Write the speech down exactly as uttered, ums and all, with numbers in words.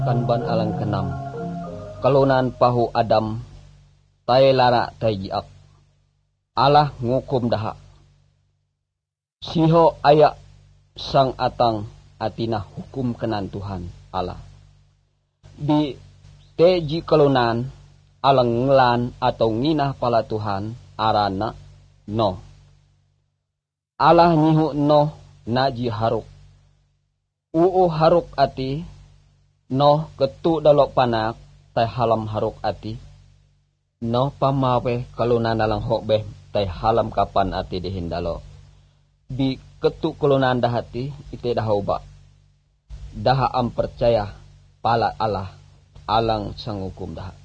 Kanban alang kenam. Kalunan pahu Adam. Tay lara tay jiak. Allah ngukum daha. Siho ayak sang atang atina hukum kenan Tuhan Allah. Di teji kalunan alang ngelan atau nginah pala Tuhan arana no. Allah nyihu no naji haruk. Uu haruk ati no ketu dalok panak tay halam haruk ati. No pamawe kalunan alang hokbeh tay halam kapan ati dihindalo. Di ketu kalunan dahati ite dahauba. Daha am percaya pala Allah alang sang hukum daha.